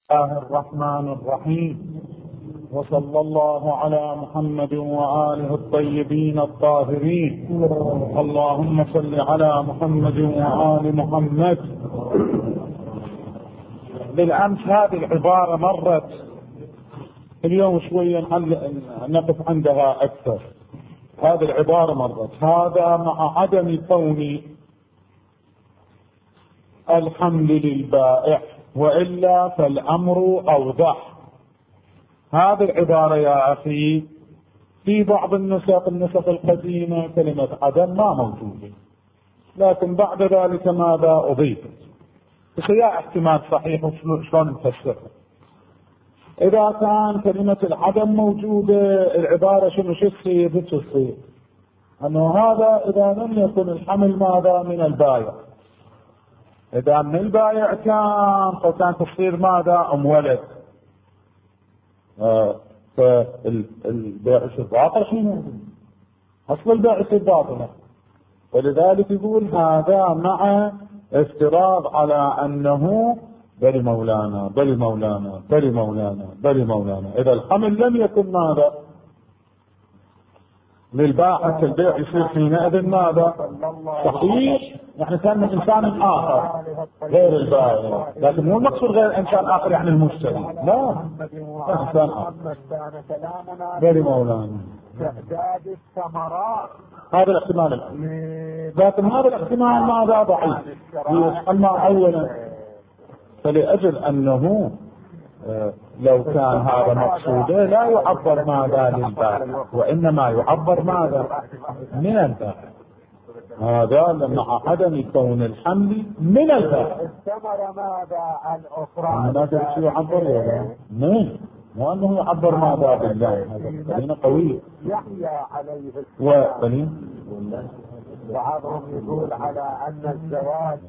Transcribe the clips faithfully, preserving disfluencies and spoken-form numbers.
الله الرحمن الرحيم، وصلى الله على محمد وآله الطيبين الطاهرين. اللهم صل على محمد وآل محمد. بالأمس هذه العبارة مرت، اليوم شوية نقف عندها أكثر. هذه العبارة مرت، هذا مع عدم كون الحمل للبائع، وإلا فالأمر أوضح. هذه العبارة يا أخي في بعض النسخ النسخ القديمة كلمة عدم ما موجودة، لكن بعد ذلك ماذا أضيفت؟ فيها احتمال صحيح، وشلون نفسرها؟ إذا كان كلمة العدم موجودة، العبارة شنو شو تصير؟ شو تصير؟ أنه هذا إذا لم يكن الحمل ماذا من البائع، إذا من البائع كان فكان تصير ماذا؟ أم ولد. آه فالبيع يصير باطل. شنو أصل البيع يصير باطل، ولذلك يقول هذا مع افتراض على أنه بل مولانا بل مولانا بل مولانا بل مولانا. إذا الحمل لم يكن ماذا للبائع، البيع يصير حينئذ ماذا؟ صحيح، يعني كان من إنسان آخر غير البائع، لكن مو المقصود غير إنسان آخر يعني المشتري، لا، إنسان آخر بل مولانا. هذا الاحتمال الأول، لكن هذا الاحتمال ماذا؟ ضعيف. أما أولا فلأجل أنه آه لو كان هذا مقصوده لا يعبر ماذا للبائع، وإنما يعبر ماذا من البائع. هذا مع عدم كون الحمل من البائع. الثمرة ماذا الأخرى؟ ماذا يعبر ولا من؟ مو أنه يعبر ماذا بالله. هذا قليل قوي. يحيى عليه وقليل بعضهم يقول على أن الزواج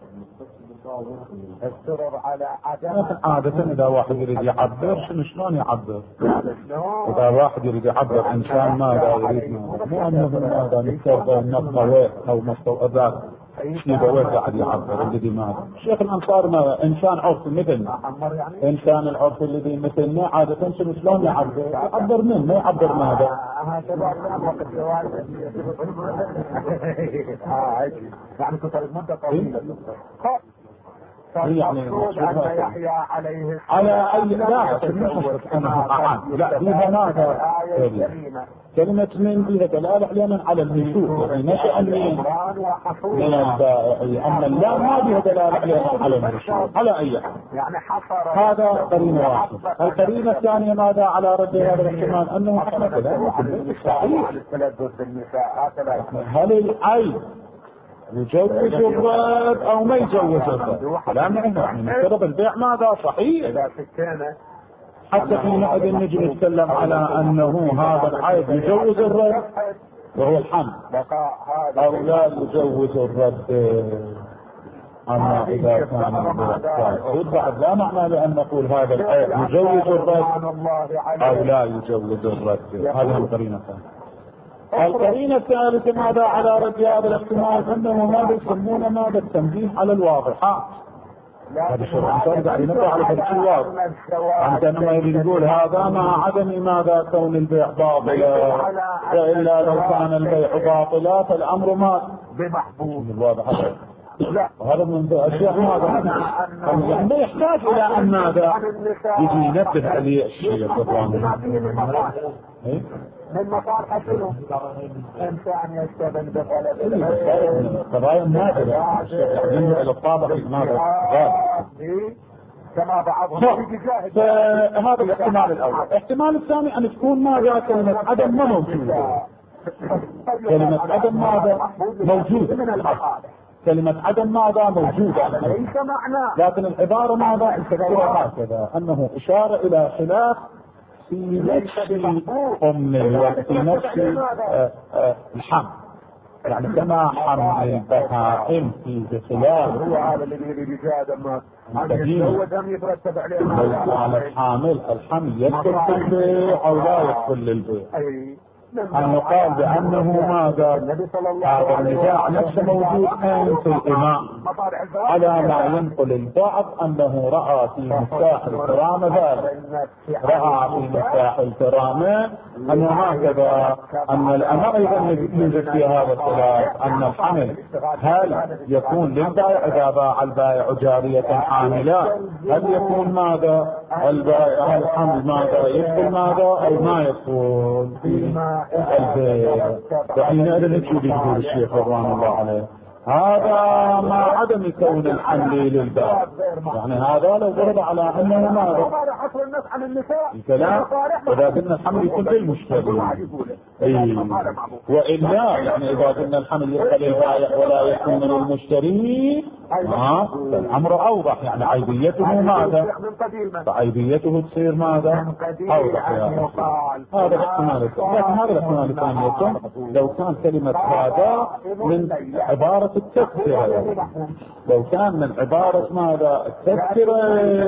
السرر على عدم. عادة إذا واحد يريد يعبر شنو شلون يعبر؟ إذا واحد يريد يعبر إنسان ماذا يريد، مو أنه ماذا نكتب نبغى أو مستوى سيبويه قاعد يعبر الذي ماذا. الشيخ الأنصار ماذا؟ إنسان عرفي مثلنا، إنسان العرف الذي مثلنا عادة شنو شلون يعبر؟ يعبر من ما يعبر ماذا؟ يعني كنت المدة طويلة يعني يحيى عليه على أي لا لا فيها ماذا؟ كلمة من فيها دلالة أحيانا على النشوء، يعني نشأ من من البائع، أما لا ما فيها دلالة أحيانا على النشوء على أي حال. هذا قرينة واحدة. القرينة الثانية ماذا على رد هذا الاحتمال؟ أنه احنا كلام صحيح. هل العين يجوز الرد او ما يجوز الرد؟ لا يعني نفترض البيع ماذا صحيح، حتى حينئذ نجي نتكلم على انه هذا العيب يجوز الرد وهو الحمل، او لا يجوز الرد. اما اذا كان البيع فاسد بعد لا معنى لان نقول هذا العيب يجوز الرد او لا يجوز الرد. هذه القرينه الثانيه. القرينة الثالثة ماذا على رد هذا الاحتمال؟ أنه ماذا يسمونه ماذا؟ التنبيه على الواضحات. هذا الشرع قاعد ينبه على هذا الشيء واضح. عندما يقول هذا مع عدم ماذا كون البيع باطلا، وإلا لو كان البيع باطلا فالأمر ما بمحبوب الواضح هذا. لا، وهذا من الأشياء ماذا؟ يعني ما يحتاج إلى أن ماذا يجي ينبه عليه الشيء من مصالح شنو؟ إنسان يشتغل بغلب قضايا نادرة يعني إلى الطابق ماذا؟ كما بعضهم فهذا الاحتمال الأول. الاحتمال الثاني أن تكون ماذا كلمة عدم ما موجودة. كلمة عدم ماذا موجودة من الأصل. كلمة عدم ماذا موجودة، لكن العبارة ماذا الفكرة هكذا أنه إشارة إلى خلاف في نفس أم الولد، في نفس آه آه الحمل، يعني كما حمل البهائم في بخلاف هو هذا اللي بيجاد ما هو دم يترتب عليه على الحامل. الحمل يدخل في البيع أو لا يدخل للبيع؟ أن يقال بأنه ماذا هذا النزاع نفسه موجود الآن في الإمام على ما ينقل البعض أنه رأى في مفتاح الكرامة ذلك، رأى في مفتاح الكرامة أنه هكذا أن الأمر أيضا يوجد في هذا الخلاف أن الحمل هل يكون للبائع إذا باع البائع جارية حاملة، هل يكون ماذا البائع الحمل ماذا يدخل ماذا أو ما يدخل في البيع. وحينئذ شو يقول الشيخ رضوان الله عليه هذا مع عدم كون الحمل للبائع، يعني هذا لو ورد على انه ماذا الكلام اذا قلنا الحمل يكون للمشتري إيه. والا يعني اذا قلنا الحمل يدخل للبائع ولا يكون للمشتري ها الامر اوضح، يعني عيبيته ماذا فعيبيته تصير ماذا اوضح يا هذا الاحتمال. لكن هذا الاحتمال الثاني يكون لو كان كلمة هذا من عبارة التذكرة، لو كان من عبارة ماذا التذكرة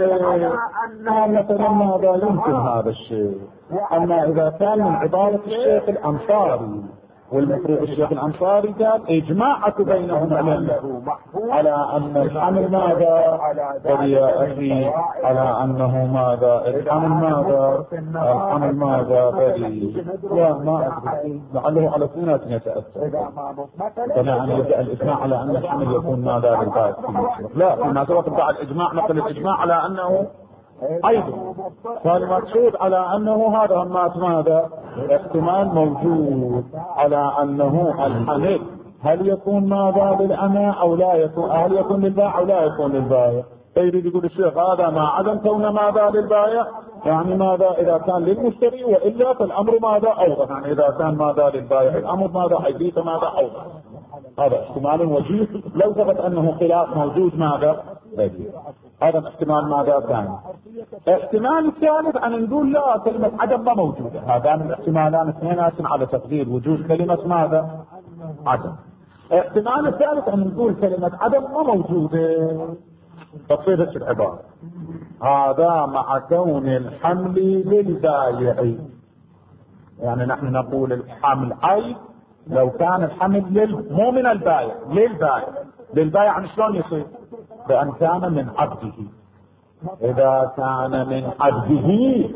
مثلا ماذا يمكن هذا الشيء. اما اذا كان من عبارة الشيخ الانصاري، والمفروض الشيخ الانصاري قال اجماعة بينهم على ان الحمل ماذا قد يا اخي على انه ماذا الحمل ماذا الحمل ماذا بدي لا ما ادري لعله على سنة يتأثر فلا ان يبدأ الاجماع على ان الحمل يكون ماذا للبائع لا فيما سبق بعد الاجماع نقل الاجماع على انه ايضا فالمقصود على انه هذا ماذا احتمال موجود على انه الحمل هل يكون ماذا للأمة او لا يكون، هل يكون للبائع او لا يكون للبائع. فيريد يقول الشيخ هذا ما عدم كون ماذا للبائع يعني ماذا اذا كان للمشتري، والا فالامر ماذا اوضح، يعني اذا كان ماذا للبائع الامر ماذا حديث ماذا اوضح. هذا احتمال وجيه لو ثبت انه خلاف موجود ماذا بديل. هذا احتمال ماذا ثاني. احتمال الثالث ان نقول لا كلمة عدم ما موجودة. هذان الاحتمالان اثنين على تقدير وجود كلمة ماذا عدم. احتمال الثالث ان نقول كلمة عدم ما موجودة تصير العبارة هذا مع كون الحمل للبائع، يعني نحن نقول الحمل عيب لو كان الحمل لل مو من البائع للبائع. للبائع عن شلون يصير بأن كان من عبده. إذا كان من عبده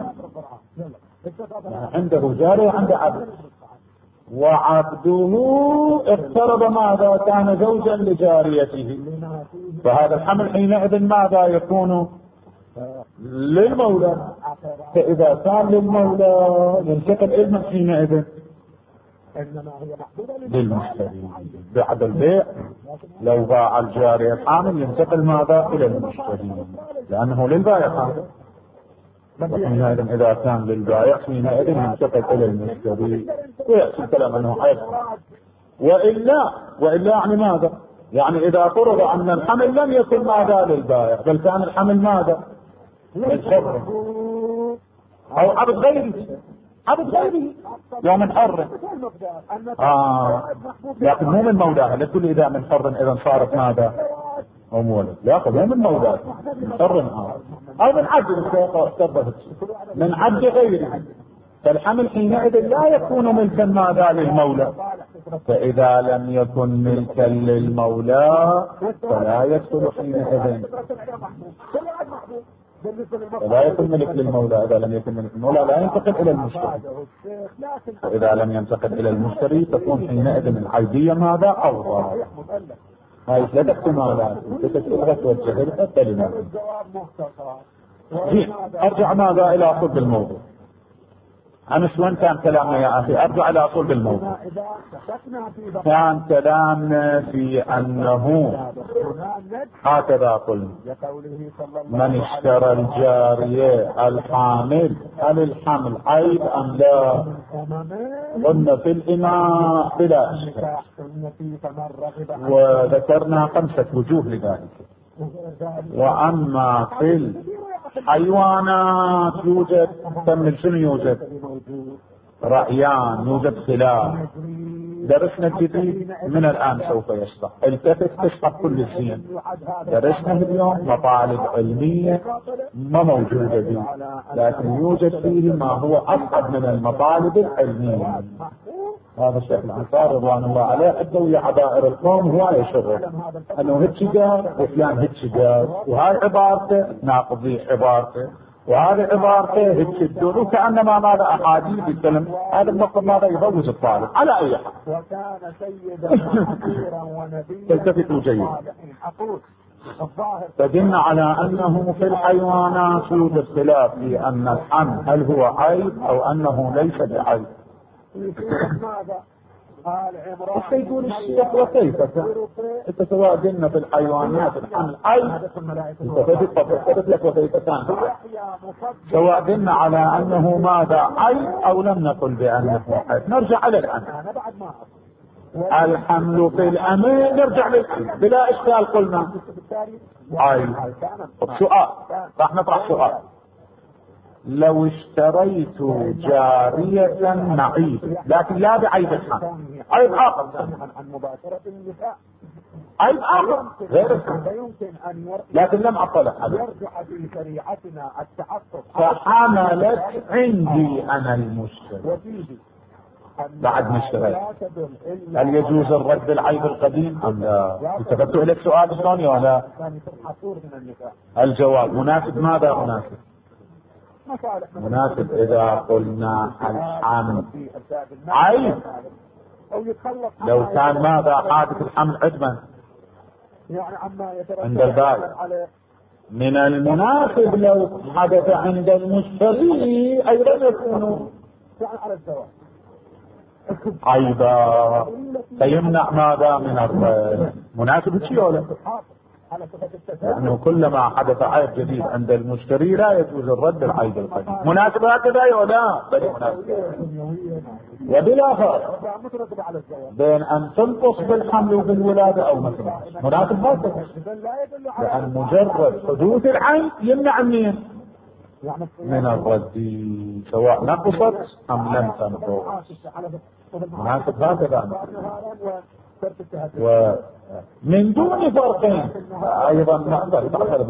عنده جارية عنده عبد وعبده اقترب ماذا كان زوجا لجاريته، فهذا الحمل حينئذ ماذا يكون للمولى. فإذا كان للمولى ينتقل إلى حينئذ للمشتري بعد البيع. لو باع الجارية الحامل ينتقل ماذا الى المشتري لانه للبائع هذا، وحينئذ اذا كان للبائع حينئذ ينتقل الى المشتري ويأتي الكلام انه عيب. والا والا يعني ماذا يعني اذا فرض ان الحمل لم يكن ماذا للبائع بل كان الحمل ماذا للحر او عبد غيره عبد غيره يوم من حر آه. لكن مو من مولاه. لا تقول اذا من حر اذا صارت ماذا اموله، لا مو من مولاه من حر آه. او من عبد من عبد غيره. فالحمل حينئذ لا يكون ملكا ماذا للمولى. فاذا لم يكن ملكا للمولى فلا يدخل حينئذ لا يكون ملك للمولى. إذا لم يكن ملك للمولى لا ينتقل إلى المشتري. وإذا لم ينتقل إلى المشتري تكون حينئذ العيبية ماذا أوضح. هاي ثلاث احتمالات تتسلغة والجهل الكلمة. أرجع ماذا إلى أصل الموضوع. أمس وين كان كلامنا يا أخي؟ أرجع إلى أصل الموضوع. كان كلامنا في أنه هكذا قلنا من اشترى الجارية الحامل هل الحمل عيب أم لا؟ قلنا في الإماء بلا أشكال وذكرنا خمسة وجوه لذلك. وأما في الحيوانات يوجد كمل شنو يوجد رأيان يوجد خلاف. درسنا الجديد من الآن سوف يشرح التفت تشرح كل الزين. درسنا اليوم مطالب علمية ما موجودة دي لكن يوجد فيه ما هو أصعب من المطالب العلمية هذا الشيخ الأنصاري رضوان الله عليه أدوا ويا عبائر القوم هواية شغل أنه هيك قال وفلان هيك قال وهاي عبارته ناقضي عبارته وهذه عبارته هيك الدول وكأنما ماذا أحاديث يتكلم. هذا النقطة ماذا يفوز الطالب على أي حال. وكان سيدا وحصيرا ونبيا تلتفتوا جيد. فدلنا على أنه في الحيوانات يوجد خلاف في أن الحمل هل هو عيب أو أنه ليس بعيب. بس يقول الشيخ وكيف انت سواء قلنا في الحيوانات الحمل عيب فثبت لك وكيف كان سواء قلنا على أنه ماذا عيب أو لم نقل بأنه عيب. نرجع على الحمل. الحمل في الأمان نرجع للحمل بلا إشكال قلنا عيب. سؤال راح نطرح سؤال. لو اشتريت جارية معيب لكن لا بعيب الحمل عيب آخر عيب آخر غير الحمل لكن لم أطلع عليه فحملت عندي أنا المشتري بعد ما اشتريت هل يجوز الرد العيب القديم أم لا؟ التفتوا إليك سؤال ثاني ولا؟ الجواب مناسب. ماذا مناسب؟ مناسب إذا قلنا الحمل عيب لو كان ماذا حادث الحمل عدما عند البائع. من المناسب لو حدث عند المشتري أيضا يكون عيبا فيمنع ماذا من الرد. مناسب شيء ولا؟ لأنه كلما حدث عيب جديد عند المشتري لا يجوز الرد العيب القديم. مناسب هكذا ولا؟ بل مناسب. وبلا فرق بين أن تنقص بالحمل وبالولادة أو مثلا مناسب هكذا لأن مجرد حدوث العيب يمنع منين؟ من الرد سواء نقصت أم لم تنقص. مناسب هكذا. ومن دون فرقين أيضا نقدر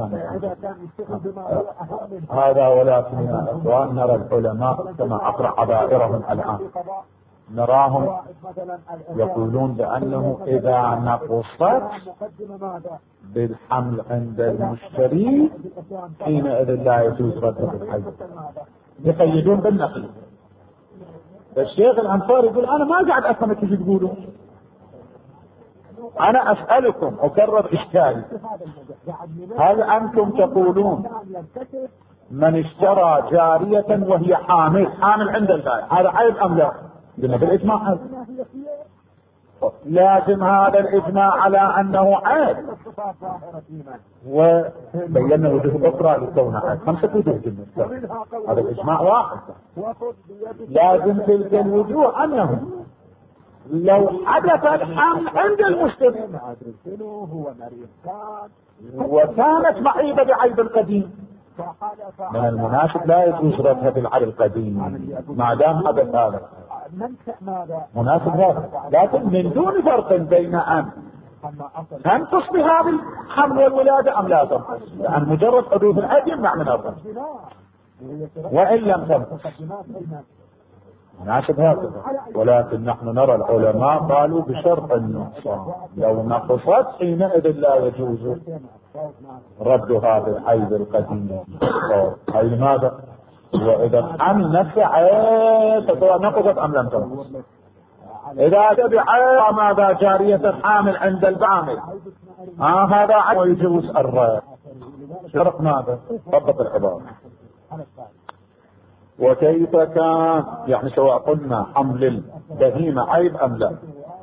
هذا. ولكن يا أخوان نرى العلماء كما أقرأ عبائرهم الآن نراهم يقولون بأنه إذا نقصت بالحمل عند المشتري حينئذ لا يجوز رده بالحي. يقيدون بالنقل. الشيخ الأنصاري يقول أنا ما قاعد أفهم كيف تقولون. أنا أسألكم أكرر إشكالي. هل أنتم تقولون من اشترى جارية وهي حامل حامل عند البائع هذا عيب أم لا؟ قلنا بالإجماع هذا. لازم هذا الإجماع على أنه عيب وبينا وجوه أخرى لكونه عيب. خمسة وجوه جميل. هذا الإجماع واحد. لازم تلك الوجوه أنه لو حدث الحمل عند المشتري وكانت معيبة بعيب القديم من المناسب لا يجوز ردها بالعيب القديم ما دام حدث هذا مناسب هذا. لكن من دون فرق بين أن تنقص بهذا الحمل والولادة أم لا تنقص لأن مجرد حدوث العيب يمنع من الرد وإن لم تنقص مناسب هكذا. ولكن نحن نرى العلماء قالوا بشرط النقصان لو نقصت حينئذ لا يجوز رد هذا العيب القديم. أي لماذا؟ وإذا الحمل نفسه عيب سواء نقصت أم لم تنقص. إذا تبع ماذا جارية حامل عند البعامل آه هذا عيب ويجوز الرد. شرط ماذا؟ ضبط العبارة. وكيف كان يعني سواء قلنا حمل البهيمة عيب أم لا؟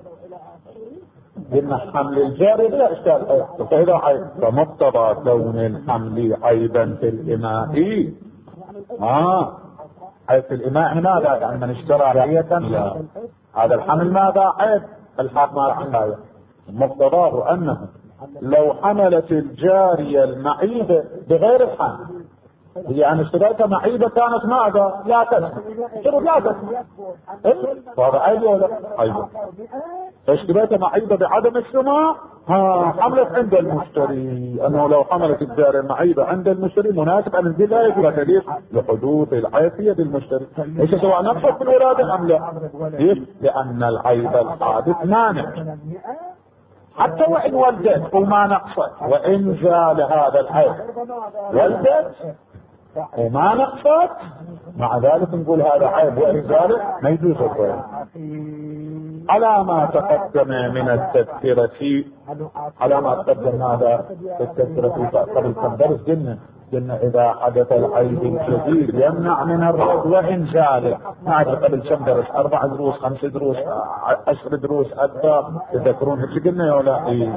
قلنا حمل الجاري بلا إشكال فإذا عيب فمقتضى كون الحمل عيبا في الإماء آه عيب في الإماء ماذا؟ يعني من اشترى جارية لا هذا الحمل ماذا؟ عيب الحق ما رحمه. مقتضاه أنه لو حملت الجارية المعيبة بغير الحمل هي أن اشتريتها معيبة كانت ماذا؟ لا تسمع اشتروا لا تسمع هذا عيب ولا عيب؟ اشتريتها معيبة بعدم السماع ها حملت عند المشتري، انه لو حملت الجارية معيبة عند المشتري مناسب ان الزي لا يجوز تليق لحدوث العيب بالمشتري، ليس سواء نقصت في الولادة ام لا. ليش؟ لان العيب الحادث مانع، حتى وان ولدت وما نقصت، وان زال هذا العيب ولدت وما نقصت، مع ذلك نقول هذا عيب وان زال ما يجوز الضرر. على ما تقدم من التذكرة، على ما تقدم هذا في التذكرة قبل كم درس قلنا قلنا إذا حدث العيب الجديد يمنع من الرد وإن زال. ما أدري قبل كم درس، أربع دروس خمس دروس عشر دروس أكثر، تذكرون ايش قلنا ولا إيه؟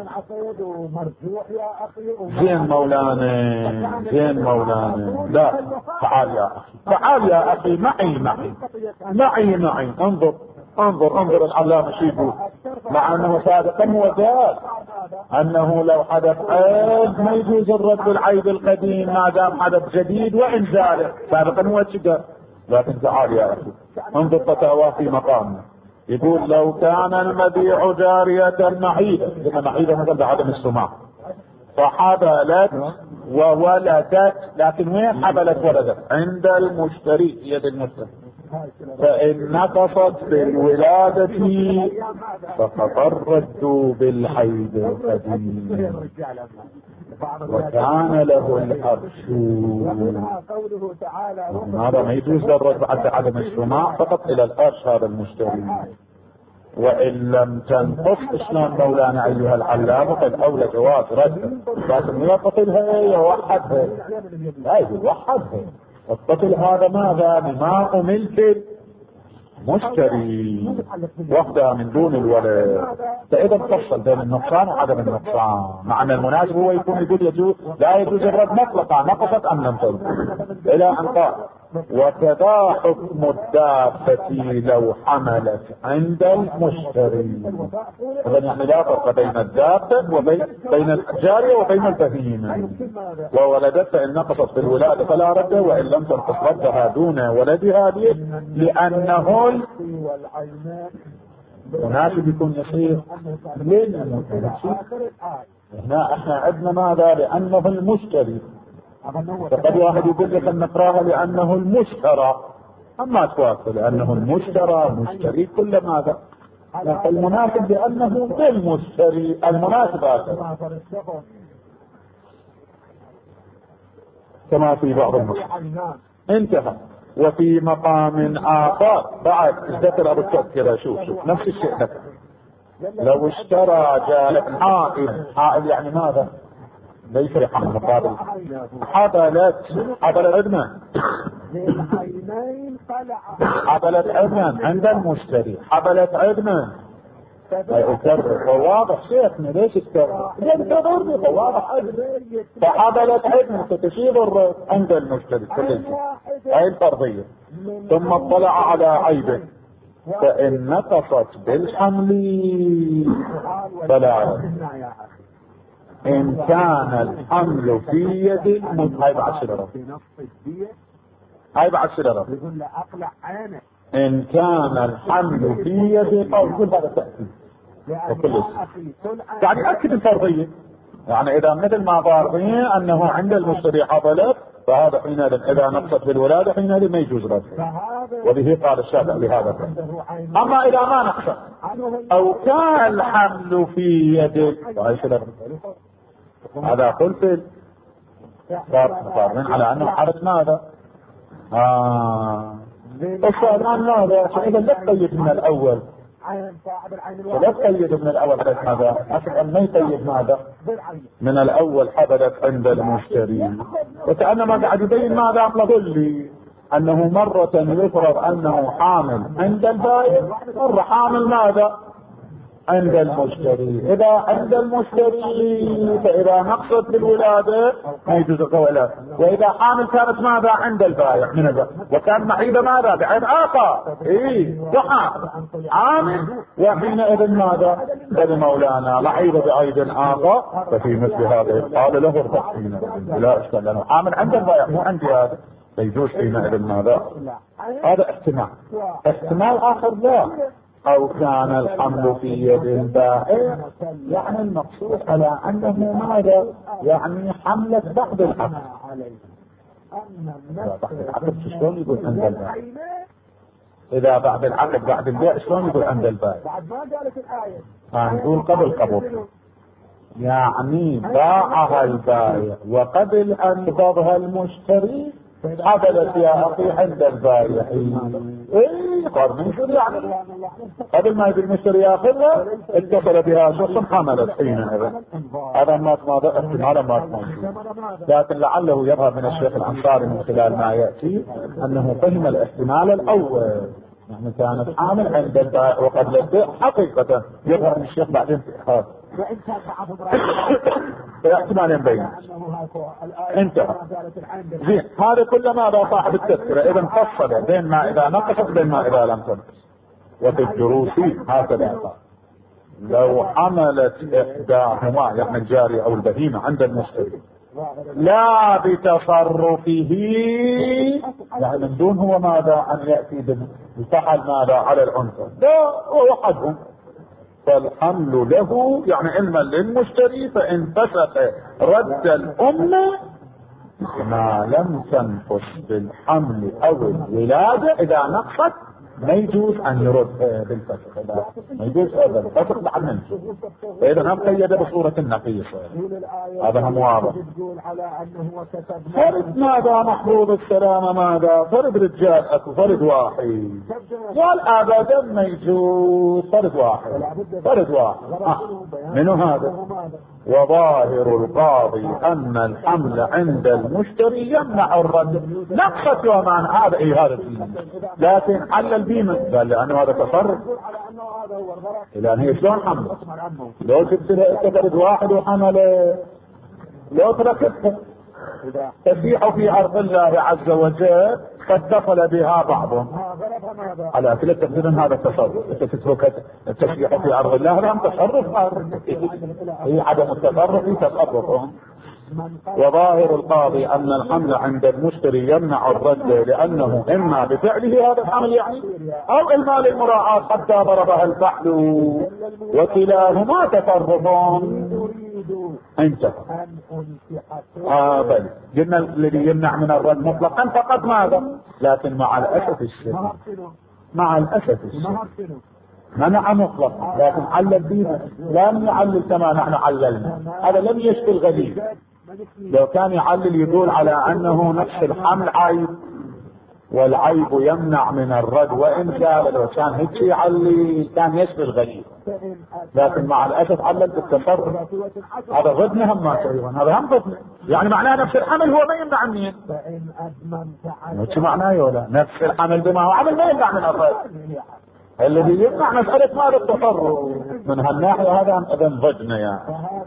زين مولانا زين مولانا لا تعال يا أخي تعال يا أخي معي معي معي معي انظر انظر انظر العلامة شو يقول، مع انه سابقا هو قال انه لو حدث عيب ما يجوز الرد بالعيب القديم ما دام حدث جديد وان زال، سابقا هو كذا. لكن تعال يا اخي انظر فتاوى في مقامنا، يقول لو كان المبيع جارية معيبة، لما معيبة مثل بعدم السماع، فحبلت وولدت، لكن وين حبلت ولدت؟ عند المشتري، يد المشتري، فإن نقصت بالولادة فقد الرد بالحيض القديم وكان له الأرش. هذا ما يجوز الرد بعد عدم السماع فقط إلى الأرش هذا المشتري. وإن لم تنقص شلون مولانا أيها العلام؟ قد أولى جواز رد، لكن يقتلها يوحدها، لا يوحدها. الطفل هذا ماذا؟ بما ملك مشتري وحده من دون الولد، فإذا تفصل بين النقصان وعدم النقصان، مع أن المناسب هو يكون يقول يجوز لا يجوز الرد مطلقا، نقصت أم لم تنقص، إلى أن قال وكذا حكم الدابة لو حملت عند المشتري. إذن يعني لا فرق بين الدابة وبين بين الجارية وبين البهيمة، وولدت فإن نقصت بالولادة فلا رد، وإن لم تنقص ردها دون ولدها لأنه مناسب يكون يصير للمشتري. هنا احنا عندنا ماذا؟ لأنه المشتري، فقد واحد يقول لك ان نقراها لانه المشترى، اما توافق لانه المشترى مشتري كل ماذا، المناسب لانه للمشتري، المناسب هذا كما في بعض النصوص. انتهى. وفي مقام اخر بعد ذكر ابو التذكرة، شوف شوف نفس الشيء ذكر لو اشترى جالب حائل، حائل يعني ماذا؟ ليس يحمل مقابل، حبلت حبلت عدنا حبلت عدنا عند المشتري، حبلت عدنا يكرر واضح شيخنا ليش يكرر؟ يكرر واضح فحبلت عدنا فتشير الرد عند المشتري كل شيء، هاي الفرضية. ثم اطلع على عيبه فإن نقصت بالحمل فلا، إن كان الحمل في يد المد هاي بعد شررة، هاي بعد شررة إن كان الحمل في يد أو كل هذا تأكيد وكل شيء يعني يأكد الفرضية. يعني إذا مثل ما ضاربين أنه عند المشتري حصلت، فهذا حينئذ إذا نقصت بالولادة حينئذ ما يجوز رده، وبه قال الشافعي بهذا. أما إذا ما نقصت أو كان الحمل في يد فهي شررة، هذا خلف صار على انه حرس ماذا؟ اه الصار ماذا؟ فاذا لا تقيد من الاول، لا تقيد من الاول حرس ماذا؟ اصلا ما يقيد ماذا؟ من الاول حبلت عند المشتري، وكانما قاعد يبين ماذا يقول لي انه مرة يفرض انه حامل عند البائع، مرة حامل ماذا؟ عند المشتري. إذا عند المشتري فإذا نقصت بالولادة ما يجوز الولادة، وإذا حامل كانت ماذا؟ عند البائع من البائع، وكان معيبة ماذا؟ بعيب آخر، إيه ضحى عامل، وحينئذ ماذا؟ بل مولانا معيبة بعيب آخر، ففي مثل هذا قال له ارتاح حينئذ لا إشكال، لأنه حامل عند البائع مو عندي هذا، فيجوز حينئذ ماذا؟ هذا احتمال. احتمال آخر لا، او كان الحمل في يد البائع، يعني المقصود على انه ماذا؟ يعني حملة بعد العقد. بعد العقد شلون يقول عند البائع؟ اذا بعد العقد بعد البيع شلون يقول عند البائع؟ بعد ما قالت الآية هنقول قبل قبض، يعني باعها البائع وقبل ان يقبضها المشتري حصلت يا اخي عند البائع. اي صار منشر يعني قبل ما يجي المشتري ياخذها اتصل بها شخص حملت حينئذ. هذا ما ماذا احتمال ما تكون، لكن لعله يظهر من الشيخ الانصاري من خلال ما ياتي انه فهم الاحتمال الاول، يعني كانت حامل عند البائع وقبل البيع حقيقة. يظهر من الشيخ بعدين هذا احتمال بين انتهى. زين هذا كله ماذا صاحب التذكرة اذا فصل بين ما اذا نقصت بين ما اذا لم تنقص. وفي الدروس هكذا قال لو حملت احداهما يعني الجارية او البهيمة عند المشتري لا بتصرفه، يعني من دون هو ماذا ان يأتي بالفعل ماذا على العنصر، لا وحدهم، فالحمل له يعني علما للمشتري، فإن فسخ رد الأمة ما لم تنقص بالحمل أو الولادة. إذا نقصت ما يجوز أن يرد بالفسخ، ما يجوز هذا الفسخ بعد منه. فإذا هم قيد بصورة النقيص، هذا هم واضح. فرد ماذا محفوظ السلامة ماذا؟ فرد رجال أكو فرد واحد، قال أبدا ما يجوز فرد واحد، فرد واحد آه. منو هذا؟ وظاهر القاضي أن الحمل عند المشتري يمنع الرد. نقصت يومان هذا إيه هذا فيه. لكن علل بيمة قال لأنه هذا تصرف، لأن هي شلون حمل؟ لو جبت لها فرد واحد وحمله، لو تركتها تسيح في أرض الله عز وجل قد دخل بها بعضهم على كل تقدير هذا التصرف. تترك التسيح في أرض الله هذا تصرف، هي عدم التصرف في تصرفهم. وظاهر القاضي أن الحمل عند المشتري يمنع الرد لأنه إما بفعله هذا الحمل يعني أو إما للمراعاة حتى ضربها الفحل، وكلاهما تصرفون. انتهى. آه بل قلنا الذي يمنع من الرد مطلقا فقط ماذا؟ لكن مع الأسف الشديد مع الأسف الشديد منع مطلقا، لكن علل بينا لم يعلل كما نحن عللنا. هذا لم يشفي الغليل. لو كان يعلل يقول على أنه نفس الحمل عيب والعيب يمنع من الرد، وإن كان لو كان هيك يعلل كان يشفي الغليل، لكن مع الأسف علل بالتصرف. هذا ردنا هم ما تقريبا هذا هم ردنا، يعني معناه نفس الحمل هو ما يمنع منين؟ شو معناه يولا نفس الحمل بما هو عمل ما يمنع من الرد. الذي يمنع مسألة ماذا التصرف من هالناحية هذا اذا ضجنا يعني.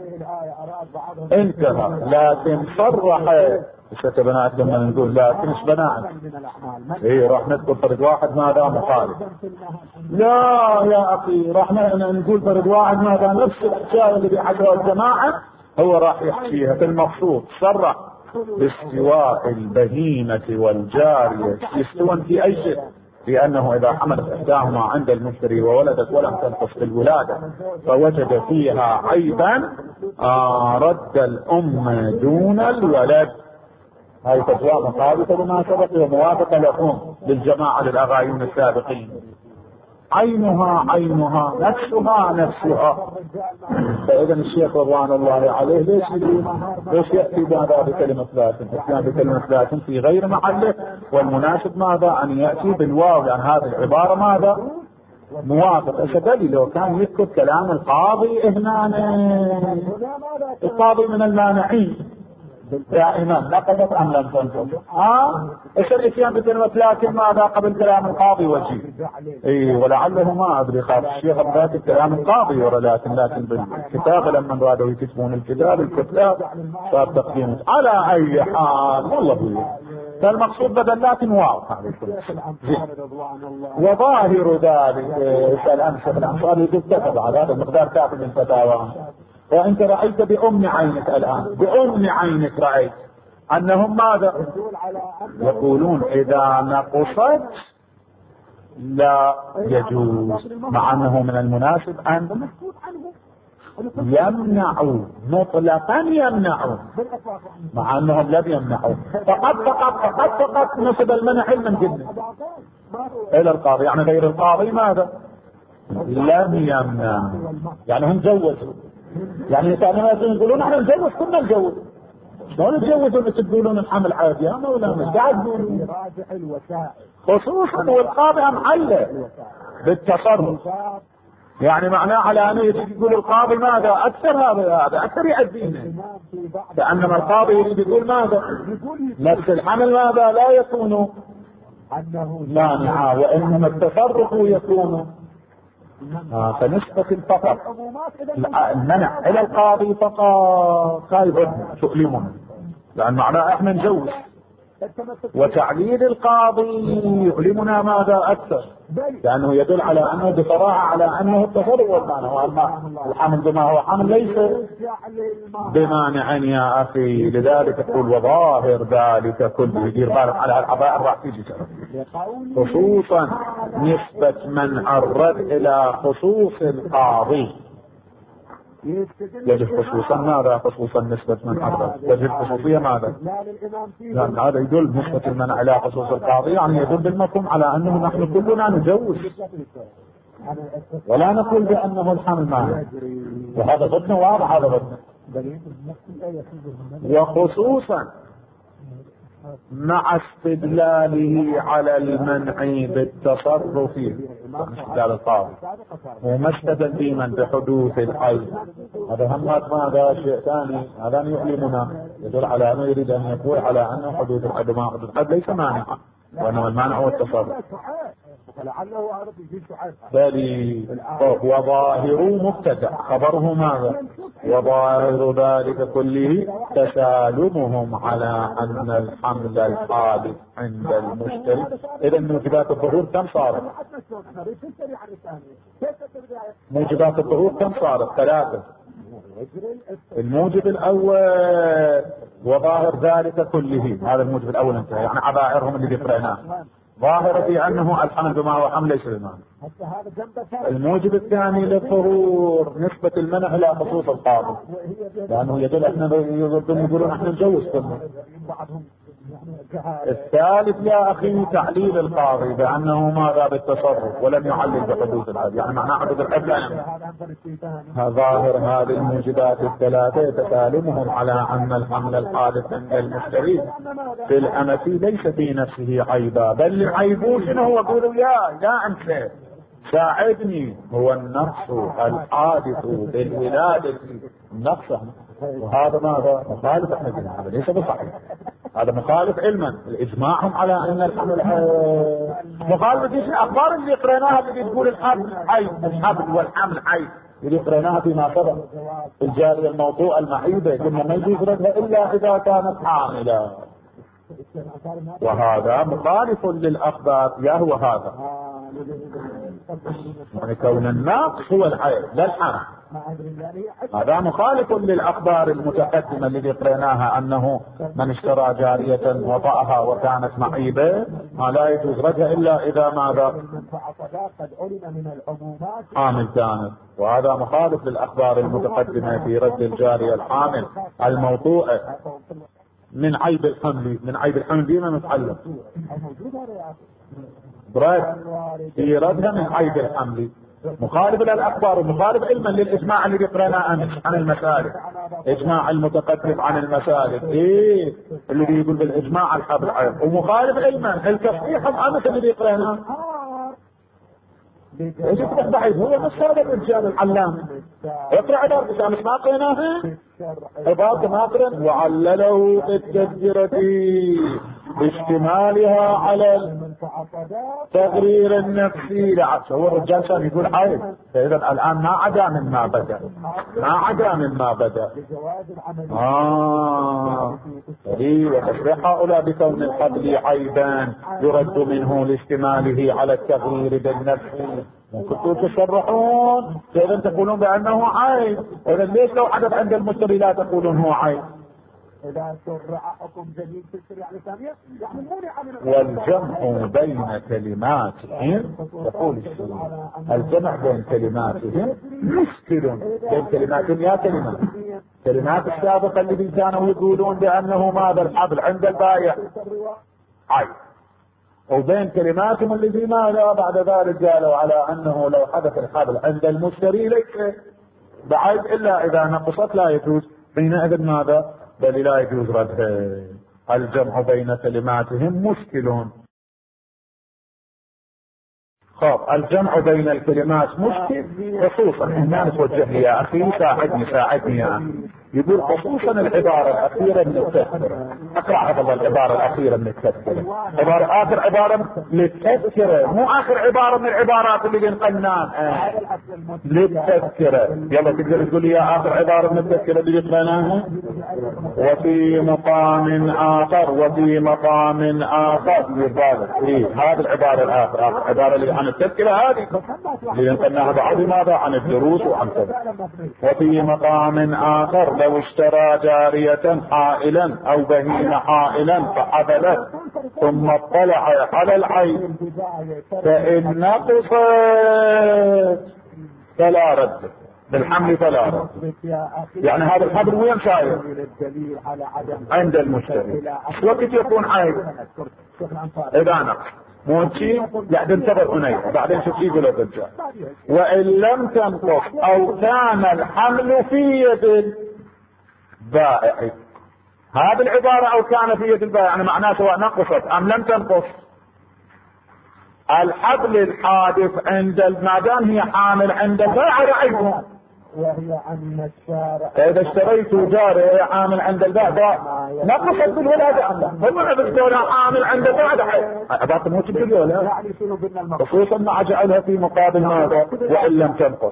انتهى. لكن صرح ست بنات لما نقول لكن ايش بنات؟ ايه راح نذكر فرد واحد ماذا مخالف. لا يا اخي راح نقول فرد واحد ماذا نفس الاشياء اللي بيحكيها الجماعة هو راح يحكيها في المقصود. صرح باستواء البهيمة والجارية يستوون في اي شيء، لأنه إذا حملت إحداهما عند المشتري وولدت ولم تنقص بالولادة فوجد فيها عيبا آه رد الأم دون الولد. هاي فتوى مخالفة لما سبق وموافقة لهم للجماعة للأغايين السابقين. عينها عينها نفسها نفسها. فإذا الشيخ رضوان الله عليه ليش يقول ليش يأتي بهذا بكلمة لكن يأتي بكلمة لكن في غير محله، والمناسب ماذا أن يأتي بالواو، لأن هذه العبارة ماذا موافق. أشدلي لو كان يذكر كلام القاضي هنا القاضي من المانعين دائما نقضت أم لم تنقض. اه ايش الاتيان بكلمة لكن ماذا قبل كلام القاضي وجيه. اي ولعله ما ادري خاف الشيخ بذات كلام القاضي ورا لكن لكن بالكتاب لما رادوا يكتبون الكتاب الكتاب صار تقديم على اي حال والله بيه. فالمقصود بدل لكن واضح. وظاهر ذلك الان الشيخ الانصاري يكتب على هذا المقدار كافي من فتاوى. وانت رأيت بأم عينك الآن بأم عينك رأيت أنهم ماذا يقولون؟ إذا نقصت لا يجوز، مع أنه من المناسب أن يمنعوا مطلقا، يمنعوا مع أنهم لم يمنعوا، فقط فقط فقط فقط نسب المنع علما جدا إلى القاضي. يعني غير القاضي ماذا؟ لم يمنع، يعني هم جوزوا. يعني كانوا يقولون احنا نجوز، كنا نجوز، شلون تجوزوا اللي تقولون الحمل عادي؟ يا مولانا مش قاعد تقولون، خصوصا والقاضي معلق بالتصرف. يعني معناه على انه يقول القاضي ماذا اكثر، هذا هذا اكثر يأذينا، كأنما القاضي يريد يقول ماذا؟ نفس الحمل ماذا لا يكون مانعا، وانما التصرف يكون. آه فنسبة الفقط المنع الى القاضي فقط خايف تؤلمنا، لان معناه احنا نجوز، وتعليل القاضي يؤلمنا ماذا اكثر، لانه يدل على انه بصراحة على انه التصرف والمعنى، واما الحمل بما هو حمل ليس بمانع يا اخي. لذلك تقول وظاهر ذلك كله، يدير بالك على العبائر راح تيجي، خصوصا نسبة منع الرد الى خصوص القاضي. يجب خصوصا ماذا؟ خصوصا نسبة منع الرد، يجب خصوصية ماذا؟ لأن هذا يدل نسبة المنع الى خصوص القاضي، يعني يدل بالمفهوم على انه نحن كلنا نجوز ولا نقول بانه الحمل مانع، وهذا ضدنا واضح، هذا ضدنا. وخصوصا مع استدلاله على المنع بالتصرف، استدلال القاضي وما استدل ديما بحدوث الحي، هذا همات ماذا شيء ثاني، هذا يؤلمنا، يدل على انه يريد ان يقول على انه حدوث الحد ما حدوث الحد ليس مانعا، وانما المانع هو التصرف. بل وظاهر مبتدأ خبره ماذا؟ وظاهر ذلك كله تسالمهم على ان الحمل الحادث عند المشتري. اذا موجبات الظهور كم صارت؟ موجبات الظهور كم صارت؟ ثلاثة. الموجب الاول وظاهر ذلك كله، هذا الموجب الاول انتهى، يعني عبائرهم اللي قرأناه ظاهر في انه الحمل بما هو حمل ليس بمعنى. الموجب الثاني للظهور نسبة المنع الى خصوص القاضي، لانه يدل احنا يقولون احنا نجوز كله. الثالث يا اخي تعليل القاضي بانه ماذا؟ بالتصرف، ولم يعلل بحدوث الحد، يعني معناه حدوث الحد لا يمنع. ظاهر هذه الموجبات الثلاثة يتسالمهم على ان الحمل الحادث عند المشتري في الأمة ليس في نفسه عيبا، بل عيبه شنو هو؟ قولوا يا يا انت ساعدني، هو النقص الحادث بالولادة، النقص. وهذا ماذا؟ مخالف احنا قلنا هذا ليس بصحيح، هذا مخالف علما. الاجماعهم على ان الحمل مخالف ايش؟ الاخبار اللي قريناها اللي تقول الحمل حي، الحمل والحمل حي اللي قريناها فيما سبق، الجارية الموضوع المعيبة قلنا ما يجوز ردها الا اذا كانت حاملة، وهذا مخالف للاخبار. يا هو هذا يعني كون الناقص هو الحيض لا الحمل، هذا مخالف للاخبار المتقدمه اللي قريناها انه من اشترى جاريه وطأها وكانت معيبه ما لا يجوز ردها الا اذا ماذا؟ حامل كانت. وهذا مخالف للاخبار المتقدمه في رد الجاريه الحامل الموطوءه من عيب الحمل، من عيب الحمل بما متعلق برد في ردها من عيب الحمل، مخالف للاخبار ومخالف علما للاجماع اللي قرأناه امس عن المسالك، اجماع المتقدم عن المسالك ايه اللي يقول بالاجماع الحبل عيب، ومخالف علما التصحيح امس اللي قرأناه. ايش تحدث؟ هو نفس هذا الرجال العلامه، اقرا عباره الشمس ما قريناها، عباره ما قرن وعلله بالتذكره باشتمالها على التغرير النفسي. لا هو الرجال كان يقول عيب، فاذا الان ما عدا مما بدا، ما عدا مما بدا. اه وتصريح هؤلاء بكون الحبل عيبا يرد منه لاشتماله على التغرير بالنفس. كنتم تصرحون فاذا تقولون بانه عيب، اذا ليش لو حدث عند المشتري لا تقولون هو عيب؟ إذا شرع حكم جديد في الشريعة الإسلامية يعني منع من والجمع بين كلماتهم، يقول الجمع بين كلماتهم مشكل. بين كلماتهم يا كلمات كلمات السابقة الذين كانوا يقولون بأنه ماذا الحبل عند البائع عيب، وبين كلماتهم الذي ماذا بعد ذلك قالوا على أنه لو حدث الحبل عند المشتري ليس بعيب إلا إذا نقصت لا يجوز. حينئذ ماذا؟ بل لا يجوز ردها. الجمع بين كلماتهم مشكل. خاف الجمع بين الكلمات مشكل، خصوصا هنا نتوجه لي يا أخي ساعدني ساعدني يا أخي. يقول خصوصا العبارة الأخيرة من التذكرة. أقرأ هذا العبارة الأخيرة من التذكرة، عبارة آخر عبارة للتذكرة، مو آخر عبارة من العبارات اللي قلناها آه. للتذكرة. يلا تقدر تقول لي يا آخر عبارة من التذكرة اللي قلناها. وفي مقام آخر وفي مقام آخر يبالغ إيه هذه العبارة الآخر آخر عبارة اللي عن التذكرة هذه اللي قلناها بعد ماذا عن الدروس وعن كذا. وفي مقام آخر لو اشترى جارية حائلا او بهيمة حائلا فحبلت ثم اطلع على العين فإن نقصت فلا رد بالحمل فلا رد. يعني هذا الحبل وين صاير؟ عند المشتري. وقت يكون عيب اذا نقص موتي يعني انتظر هنا بعدين شوف يقول الرجال. وان لم تنقص او كان الحمل في يد بائع. هذه العبارة او كان في يد البائع يعني معناه سواء نقصت ام لم تنقص. الحبل الحادث عند ما دام هي حامل عند البائع رعيبها، وهي أن الشارع إذا اشتريت جارية عامل عند البائع نقصت بالولادة أم لا؟ هم عبدتونا عامل عند البائع عبارة موت بالولادة، خصوصا مع جعلها في مقابل ماذا؟ وإن لم تنقص.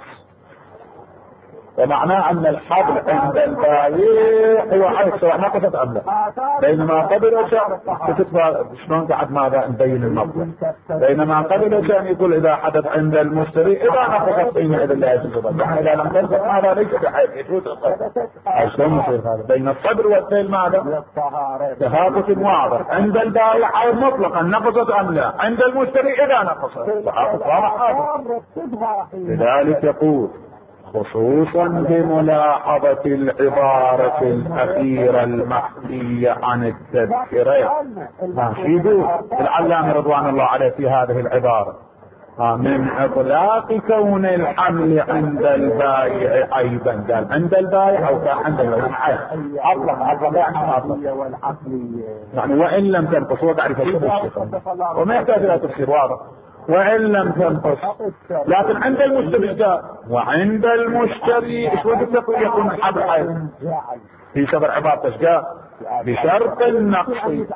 ومعناه أن الحبل عند البائع هو عيب سواء نقصت أم لا. بينما قبل شيء شلون قاعد ماذا نبين المطلب. بينما قبل شيء يقول إذا حدث عند المشتري إذا نقصت حينئذ لا يجوز. يعني إذا لم تنقص هذا ليس بحيث يجوز القدر. شلون يصير هذا؟ بين الصبر والفعل ماذا؟ تهافت واضح. عند البائع عيب مطلقا نقصت أم لا. عند المشتري إذا نقصت تهافت واضح هذا. لذلك يقول خصوصا بملاحظة العبارة الأخيرة المحكية عن التذكرة. ماشي يقول العلامة رضوان الله عليه في هذه العبارة من إطلاق كون الحمل عند البائع عيبا. قال عند البائع أو كان عند البائع أطلق أطلق يعني أطلق يعني وإن لم تنقص وتعرف الشيء وما يحتاج إلى تفسير واضح. وإن لم تنقص لكن عند المشتري وعند المشتري ايش وقت يكون الحبل عيب في سبع عبارة اشجار بشرط النقص.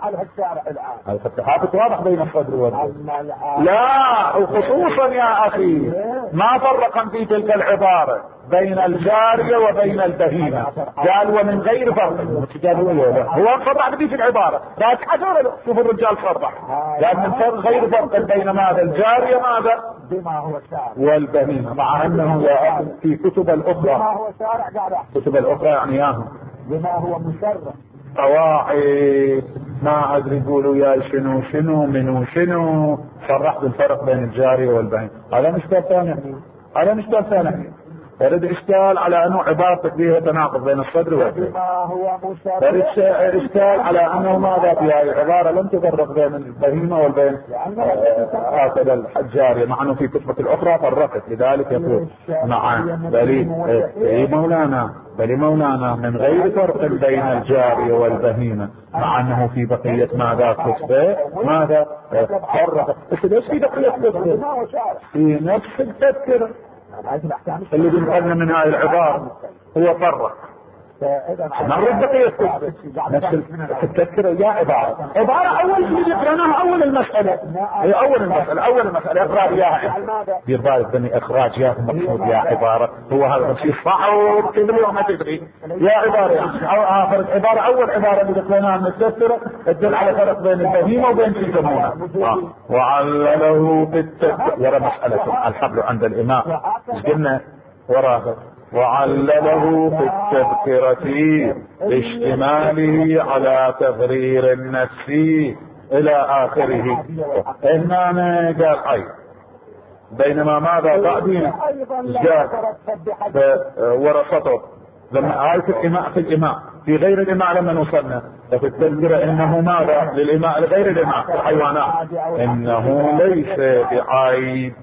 التحافظ واضح بين الصدر والبطن. لا وخصوصا يا اخي ما فرقا في تلك العبارة بين الجارية وبين البهيمة. قال ومن غير فرق. هو فرق بدي في العبارة لكن حجر شوف الرجال فرق قال من فرق غير فرق بين ماذا الجارية ماذا بما هو شارع والبهيمة. مع انه يا اخي في كتب الاخرى كتب الاخرى يعني ياهم بما هو مشرع قواعد ما ادري يقولوا يا شنو شنو منو شنو صرح بالفرق بين الجارية والبهيمة. هذا مشكلة ثانية هذا مشكلة ثانية. يرد اشكال على انه عبارة فيها تناقض بين الصدر والبهيمة. يرد اشكال على انه ماذا فيها العبارة لم تفرق بين البهيمة والبين هكذا الجارية مع انه في كتبة الاخرى فرقت. لذلك يقول مع دليل اي مولانا بل مولانا من غير فرق بين الجارية والبهيمة مع انه في بقية ماذا كتبه ماذا فرق. بس ليش في بقية كتبه في نفس التذكرة اللي بنقلنا من هاي العبارة هو فرق. نرد بقية نفس التذكرة يا عبارة عبارة اول اللي ذكرناها اول المسألة هي اول المسألة اول المسألة اقرأ اياها دير بالك بني اخراج يا مقصود يا عبارة هو هذا الشيء صعب تدري ما تدري يا عبارة يعني فرق عبارة اول عبارة اللي ذكرناها من التذكرة تدل على فرق بين البهيمة وبين شيء يسمونه وعلله في التذكرة ورا مسألة الحبل عند الامام ايش قلنا وراها وعلله في التذكرة اشتماله على تغرير النفس الى اخره. هنا قال حي، بينما ماذا بعدين جاء ورثته لما آية الإماء في الإماء في غير الإماء لما نوصلنا ففي التذكرة إنه ماذا للإماء لغير الإماء في الحيوانات إنه ليس بعيب.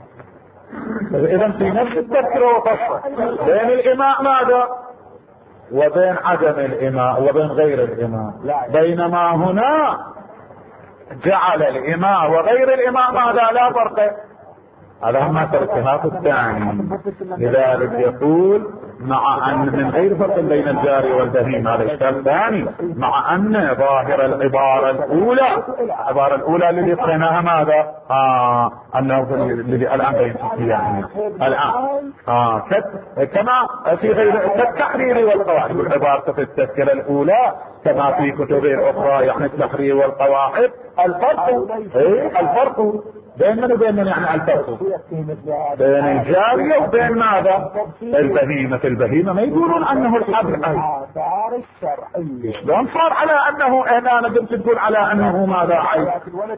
إذا في نفس التذكرة وقصة بين الإماء ماذا وبين عدم الإماء وبين غير الإماء، بينما هنا جعل الإماء وغير الإماء ماذا لا فرق. هذا هم التركيبات الثاني. لذلك يقول مع أن من غير فرق بين الجاري والبهيم، هذا الشيء الثاني، مع أن ظاهر العبارة الأولى العبارة الأولى الذي قرأناها ماذا؟ آه أنه الذي الآن بين يعني الآن آه كما في غير كالتحرير والقواعد، العبارة في التذكرة الأولى كما في كتب أخرى يعني التحرير والقواعد. الفرق إيه الفرق بين من وبين من يعني الفرق بين الجارية وبين ماذا؟ البهيمة. في البهيمة ما يقولون أنه الحبل آثار الشرعية. شلون صار على أنه أنا قلت تقول على أنه ماذا عيب؟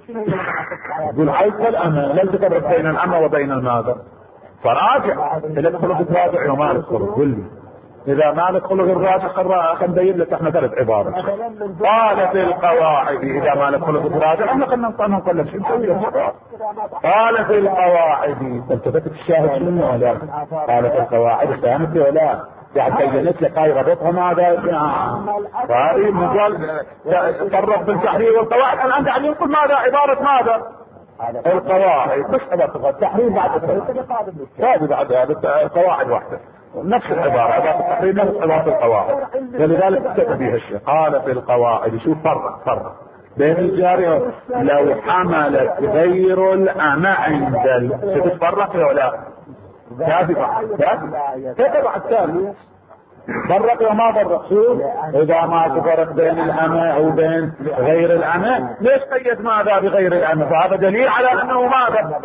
تقول عيب كالأمة، لا تفرق بين الأمة وبين الماذا؟ فراجع إذا تخلق الراجع يوم ما تخلق قل لي إذا ما نتخلق الراجع خل نبين لك احنا ثلاث عبارات. قالت القواعد إذا ما نتخلق الراجع احنا قلنا نطلع نقول شو نسوي. قالت القواعد التفت الشاهد منه ولا قالت القواعد فهمت ولا يعني بينت لك هاي ربطها ماذا هذه مجال فرق بالتحرير والقواعد. الآن قاعد ينقل ماذا عبارة ماذا القواعد بس عبارة التحرير بعد هذه بعد هذا القواعد واحدة نفس العبارة عبارة التحرير نفس عبارة القواعد. فلذلك اكتب فيها الشيء. قال في القواعد شوف فرق فرق بين الجارية لو حملت غير الأمة عند ستتفرق ولا كاذبة كاذبة الثاني فرق وما فرق. شوف إذا ما تفرق بين الأمة أو بين غير الأمة ليش قيد ماذا بغير الأمة؟ فهذا دليل على أنه ماذا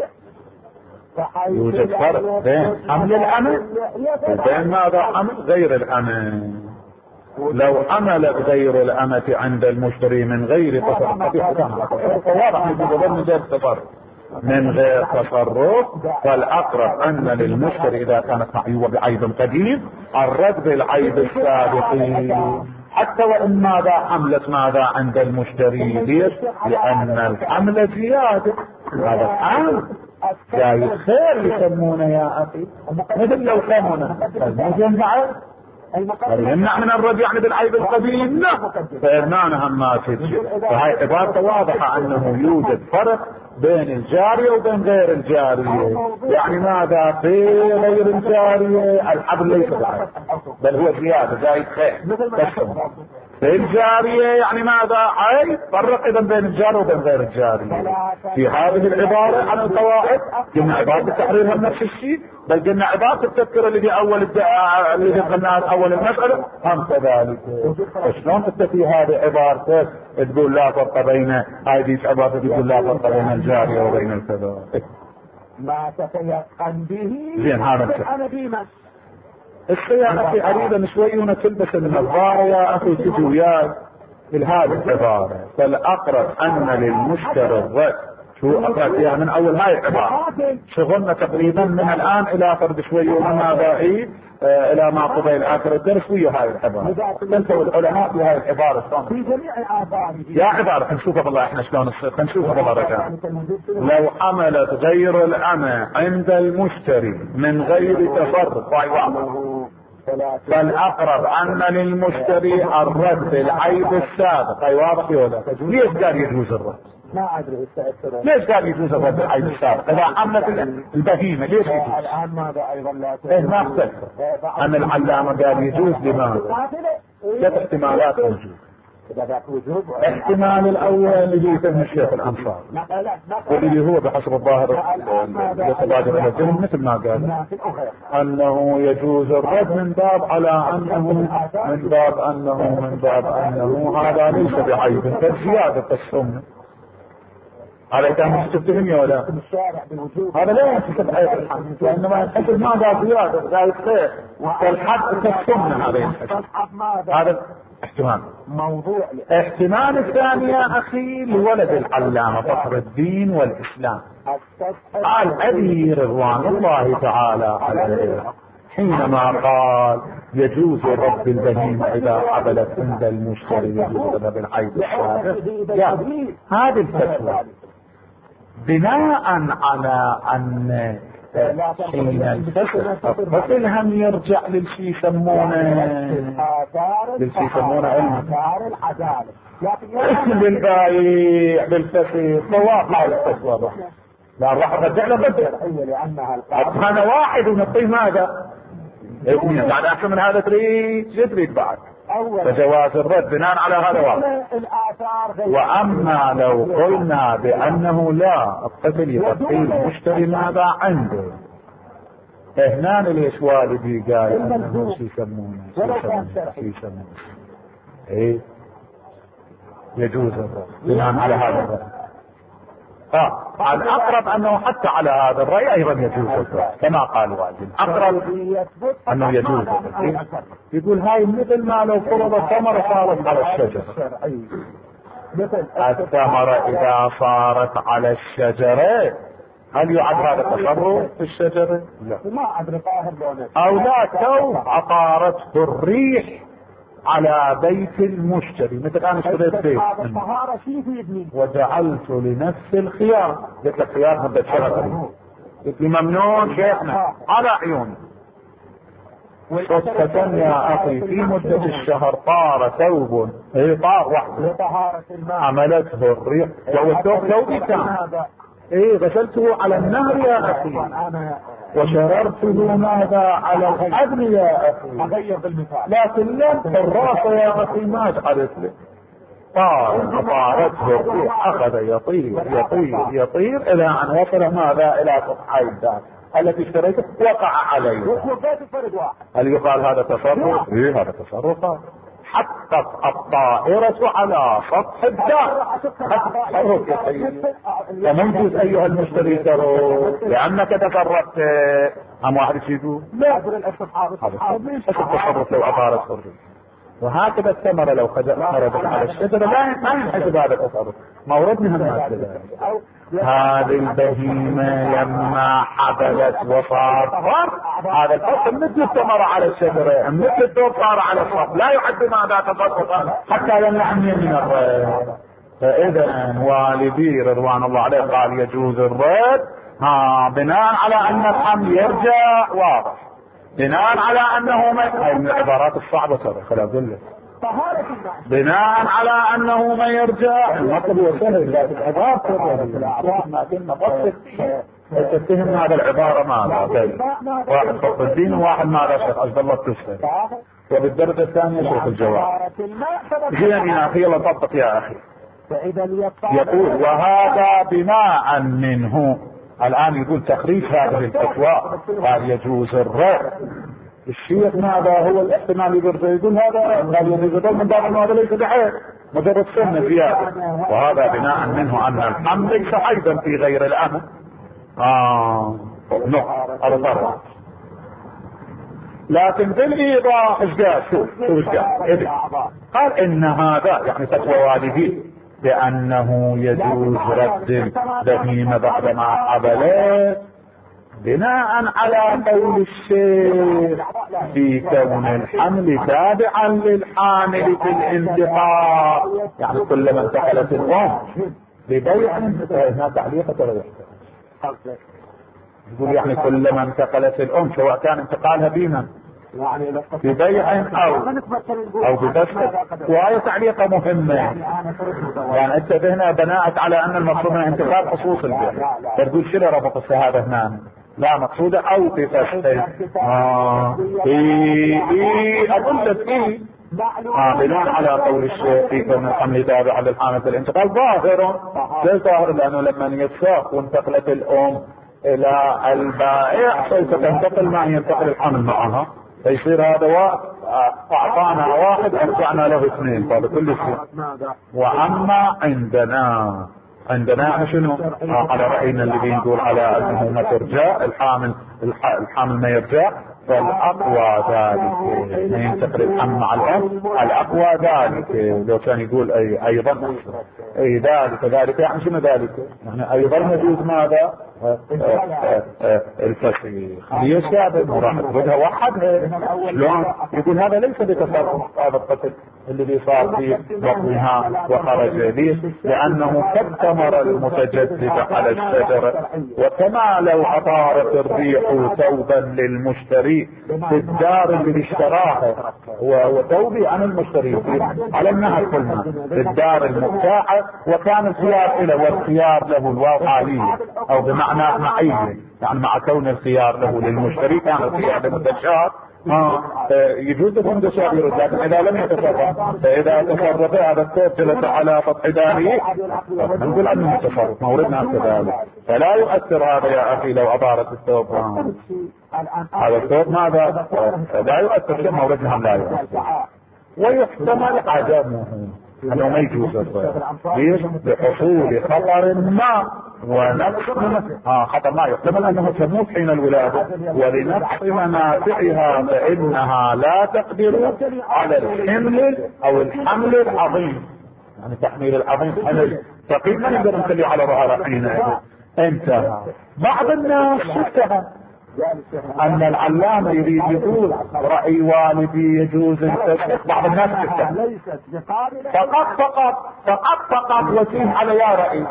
يوجد فرق بين حمل الأمة وبين ماذا حمل غير الأمة. لو حملت غير الأمة عند المشتري من غير تصرف واضح من غير تصرف من غير تصرف فالأقرب أن للمشتري إذا كانت معيوبة بعيب قديم الرد بالعيب السابق حتى وإن ماذا حملت ماذا عند المشتري. ليش؟ لأن الحمل زيادة. هذا الحمل جاي خير يسمونه يا أخي مثل لو سمونه يمنع يمنع من الرد يعني بالعيب القديم لا فإرنانا هماتي. فهي عبارة واضحة أنه يوجد فرق بين الجارية وبين غير الجارية. يعني ماذا في غير الجارية الحبل ليس بعيب بل هو زيادة جاي خير. في الجارية يعني ماذا عيب فرق إذا بين الجارية وبين غير الجارية. في هذه العبارة عن القواعد قلنا عبارة التحرير هم نفس الشيء بل قلنا عبارة التذكرة اللي أول الدعاء اللي قلناها أول المسألة هم كذلك. شلون تستفي هذه عبارة تقول لا فرق بين هذه عبارة تقول لا فرق بين الجارية وبين الكذا ما تتيقن به زين هذا الشيء أخي أريد شوي هنا تلبس النظارة يا أخي تجي وياك بهذه العبارة. فالأقرب أن للمشتري الرد شو أقرأ فيها من أول هاي العبارة شغلنا تقريبا من الآن إلى فرد شوي وما بعيد آه إلى ما قبيل آخر الدرس ويا هاي العبارة. تنسوا العلماء في هاي العبارة شلون في جميع آثاره يا عبارة نشوفها بالله إحنا شلون نصير نشوفها بالله رجاء. لو حملت غير الأمة عند المشتري من غير تفرق فالأقرب أن للمشتري الرد العيب السابق. أي واضح ولا ليش قال يجوز الرد؟ ما أدري ليش قال يجوز الرد العيب السابق إذا حملت البهيمة ليش يجوز؟ الآن ماذا أيضا لا إيه ما اختلف أن العلامة قال يجوز لماذا؟ ثلاث احتمالات موجودة. احتمال الاول اللي يسمى الشيخ الانصار واللي هو بحسب الظاهر يتبادر الى الذهن مثل ما قال انه يجوز الرد من باب على انه من باب انه من باب انه هذا ليس بعيب كزيادة السنة. هذا كان تتهم يا ولا هذا لا ينحسب عيب الحد لانما ينحسب ماذا زيادة زائد خير فالحد كالسنة. هذا ينحسب هذا احتمال. موضوع احتمال الثاني يا اخي لولد العلامة فخر الدين والاسلام، قال ابي رضوان الله تعالى عليه حينما قال يجوز رب البهيمة اذا حبلت عند المشتري يجوز بالعيب الشارع، هذه الفتوى بناء على ان حين الفصل هم يرجع للشي يسمونه للشي يسمونه علم بالبايع بالفسيق مواقع الفتوى. لا راح ارجع له بدل انا واحد ونعطيه ماذا؟ اثنين بعد احسن من هذا تريد شو تريد بعد؟ فجواز الرد بناء على هذا واحد. واما لو قلنا بانه لا الطفل يغطي المشتري ماذا عنده، هنا ليش والدي قال انه شو يسمونه شو يسمونه ايه يجوز الرد بناء على هذا الرد. اه الاقرب انه حتى على هذا الراي ايضا يجوز الرد كما قال والدي، الاقرب انه يجوز الرد. يقول هاي مثل ما لو فرض الثمرة صارت على الشجرة، الثمرة اذا صارت على الشجرة هل يعد هذا تصرف في الشجرة؟ لا. او لا تو عطارته الريح على بيت المشتري، مثل انا اشتريت بيت وجعلت لنفسي الخيار، قلت لك خيار مدة شهر، قلت لي ممنون شيخنا على عيوني. صدفة يا اخي في مدة الشهر طار ثوب، اي طار وحده عملته الريح، لو الثوب ثوبي كان ايه غسلته على النهر يا اخي وشررته ماذا على الحبل يا اخي، اغير بالمثال، لكن لا الراسة يا اخي ما جعلت له، طار طارته الريح اخذ يطير يطير يطير الى ان وصل ماذا الى سطحي الدار التي اشتريته وقع عليه. هل يقال هذا تصرف؟ ايه هذا تصرف. حطت الطائرة على سطح الدار، تصرف يا سيدي، ومنجز ايها المشتري ترى لانك تصرفت. هم واحد يشيدوا لا هذا تصرف لو عبارة حرية. وهكذا الثمرة لو خرجت على الشجرة لا ما ينحسب هذا التصرف، موردنا هم هذه البهيمة لما حبلت وصار هذا الفصل مثل الثمرة على الشجرة مثل الثوب صار على الصف، لا يعد ماذا تصرفا حتى يمنعني من الرد. فاذا والدي رضوان الله عليه قال يجوز الرد ها بناء على ان الحمل يرجع واضح، بناء على انه ما من العبارات الصعبة ترى خليني اقول لك، بناء على انه ما يرجع المطلب هو سهل، لكن العبارة ما كنا نفصل تتهم هذا العبارة ماذا بين واحد فخر الدين وواحد ماذا شيخ عبد الله التسفي، وبالدرجة الثانية شيخ الجواب. زين يا اخي يلا طبق يا اخي. يقول وهذا بناء منه، الان يقول تخريج هذه الفتوى قال يجوز الرد. الشيخ ماذا هو الاحتمال يقول يقول هذا قال يجوز الرد من باب انه هذا ليس بحيث مجرد سنة زيادة، وهذا بناء منه ان الحمل ليس ايضا في غير الامن. اه نقطة الضرر. لكن بالايضاح ايش قال؟ شوف شوف ايش قال؟ قال ان هذا يعني فتوى والدي بانه يجوز رد البهيمة بعدما حبلت بناء على قول الشيخ في كون الحمل تابعا للحامل في الانتقال، يعني كلما انتقلت الام ببيع هنا تعليقة ولا يحتاج يقول يعني كلما انتقلت الام سواء كان انتقالها بينا ببيع او او ببسط. وهي تعليقة مهمة، يعني انت هنا بناءت على ان المقصود من انتقال خصوص البيع، تقول شنو ربط الشهادة هنا؟ لا مقصودة او في فسد. اه ايه ايه اقول لك ايه اه بناء على قول الشيخ في كون الحمل تابع للحامل في الانتقال ظاهر، ليس ظاهر لانه لما يتساق وانتقلت الام الى البائع سوف تنتقل معه ينتقل الحمل معها، فيصير هذا واحد اعطانا واحد ارجعنا له اثنين فبكل شيء. واما عندنا عندنا شنو على رأينا اللي بنقول على انه ما ترجع الحامل الحامل ما يرجع، فالأقوى ذلك ما ينتقل الحمل مع الأم، الأقوى ذلك لو كان يقول أي أيضا أي ذلك ذلك يعني شنو ذلك؟ يعني أيضا يجوز ماذا؟ الفسخ. ليش هذا؟ وراح تردها وحدها. شلون؟ يقول هذا ليس بتصرف هذا القتل الذي صار في بطنها وخرج. ليش؟ لأنه قد ثمر المتجدد على الشجرة، وكما لو أطارت الريح ثوبا للمشتري في الدار اللي اشتراها، وثوبي عن المشتري على النهر كلها في الدار المبتاعة، وكان الخيار له والخيار له الواو حاليا أو بمعنى معية، يعني مع كون الخيار له للمشتري كان الخيار للمستشار ها يجوز المستشار يرد. لكن اذا لم يتصرف، فاذا تصرف هذا الثوب جلس على سطح داره نقول عنه تصرف موردنا كذلك، فلا يؤثر هذا يا اخي لو اطارت الثوب. هذا الثوب ماذا؟ لا يؤثر شيء موردنا لا يؤثر. ويحتمل عدمه انه ما يجوز الصيد. ليش؟ بحصول خطر ما ونقص اه خطر ما يحتمل انه تموت حين الولاده، ولنقص منافعها فانها لا تقدر على الحمل او الحمل العظيم. يعني تحميل العظيم حمل ثقيل ما نقدر نخليه على ظهره حينئذ. انتهى. بعض الناس شفتها ان العلامة يريد يقول رأي والدي يجوز الفسخ. بعض الناس شفتها فقط فقط فقط فقط وسيم على يا رأي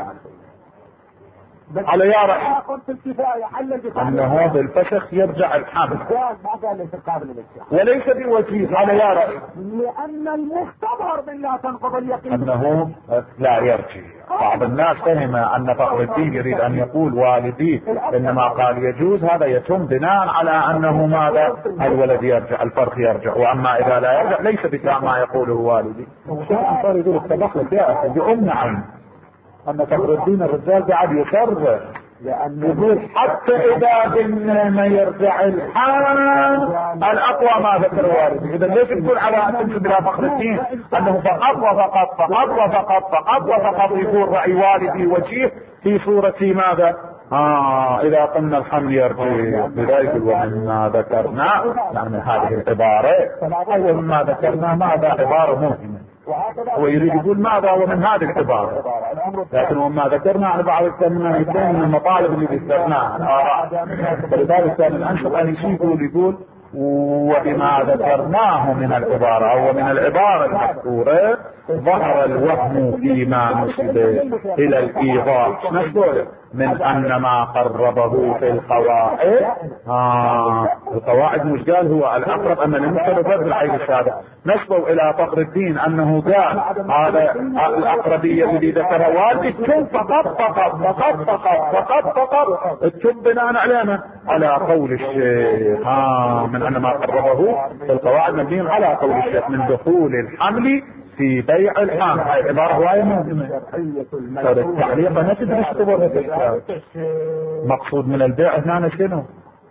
على يا رأي انه بالفسخ يرجع الحمل، وليس بوجيه على يا رأي، لان المختبر من لا تنقض اليقين انه لا يرجع. بعض الناس فهم ان فخر الدين يريد ان يقول والدي انما قال يجوز، هذا يتم بناء على انه ماذا؟ الولد يرجع، الفرخ يرجع، واما اذا لا يرجع ليس بتاع ما يقوله والدي. صار يقول اتبخ لك يا اخي بأم عين ان فخر الدين الرجال قاعد يصرف، لأن يقول حتى إذا بن ما يرجع الحال الأقوى ما ذكر والدي. إذا ليش تقول على أن تنسب إلى فخر الدين أنه فقط وفقط فقط وفقط فقط وفقط يقول رأي والدي وجيه في صورة ماذا؟ آه إذا قلنا الحمل يرجع بذلك. ومما ذكرنا يعني هذه العبارة أول ما ذكرنا ماذا؟ عبارة مهمة. هو يريد يقول ماذا ومن هذه العبارة، لكن وما ذكرنا عن بعض الكلمات من المطالب اللي ذكرناها الآراء، فلذلك كان الأنشط أن يقول يقول وبما ذكرناه من العبارة أو من العبارة المذكورة ظهر الوهم فيما نسب إلى الإيضاح نقول من أن ما قربه في القواعد. آه القواعد مش قال هو الأقرب أن المختلفات بالعيد السابق نسبوا إلى فخر الدين أنه قال هذا الأقربية الذي ذكرها والدي تكون فقط فقط فقط فقط فقط فقط تكون بناء علينا على قول الشيخ. آه من أن ما قربه في القواعد مبني على قول الشيخ من دخول الحمل في بيع الحام. هاي عبارة هواية مهمة. التعليق ما تدري ايش تبغى مقصود من البيع هنا شنو؟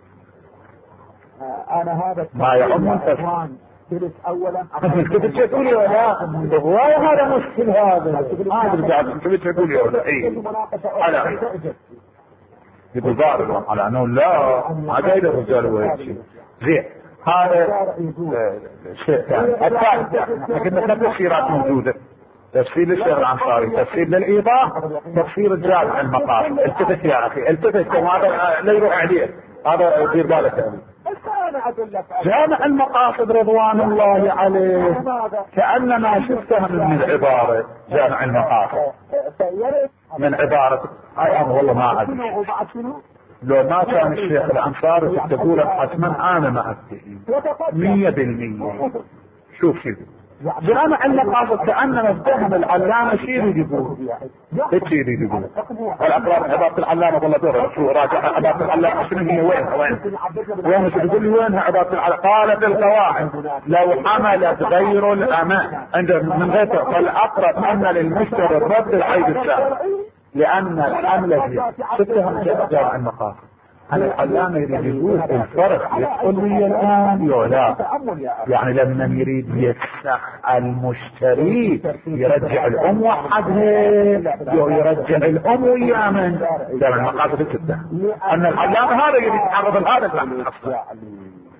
انا هذا ما يعم الفسخ اولا كنت تقول لي ولا هواية هذا مشكل هذا ما ادري قاعد كنت تقول لي ولا اي على يقول ضارب على انه لا ما قايل الرجال هو يمشي زين. هذا شيء ثاني. الثالث احنا كنا ثلاث تفسيرات موجوده: تفسير للشيخ الانصاري، تفسير للايضاح، تفسير الجامع المقاصد. التفت يا اخي التفت، وهذا لا يروح عليه، هذا دير بالك يعني. جامع المقاصد رضوان الله عليه كأنما شفتها من العبارة. جامع المقاصد من عبارة هاي انا والله ما ادري لو ما كان الشيخ الانصاري تقول حتما انا ما ادري مية بالمية. شوف شوف جامع المقاصد كأنما اتهم العلامة شيء يريد يقول ايش يريد يقول الاقرار عبارة العلامة والله دور شو راجع عبارة العلامة شنو هي وين وين وين شو تقول لي وينها عبارة العلامة؟ قالت القواعد لو حملت غير الأمان عند من غير فالاقرب ان للمشتري الرد العيب السابق، لأن الحملة شفتها جامع المقاصد. العلامة يريد يقول الفرق يدخل لي الآن يولا، يعني لما يريد يفسخ المشتري يرجع الأم وحدها يو يرجع الأم ويا من جامع المقاصد الستة. أن العلامة هذا يريد يتعرض لهذا البحث.